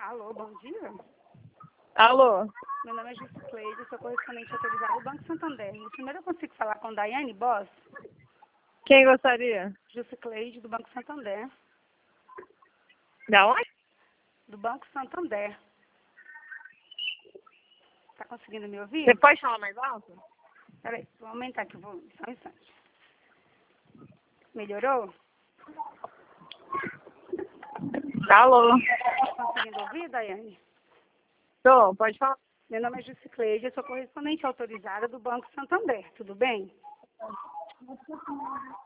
Alô, bom dia. Alô? Meu nome é Juscleide, sou correspondente autorizado do Banco Santander. Primeiro eu consigo falar com Daiane Boss? Quem gostaria? Juscleide, do Banco Santander. Da onde? Do Banco Santander. Tá conseguindo me ouvir? Você pode falar mais alto? Peraí, vou aumentar aqui o volume, só um instante. Melhorou? Alô? Tá conseguindo ouvir, Daiane? Tô, pode falar. Meu nome é Juscleide, eu sou correspondente autorizada do Banco Santander, tudo bem?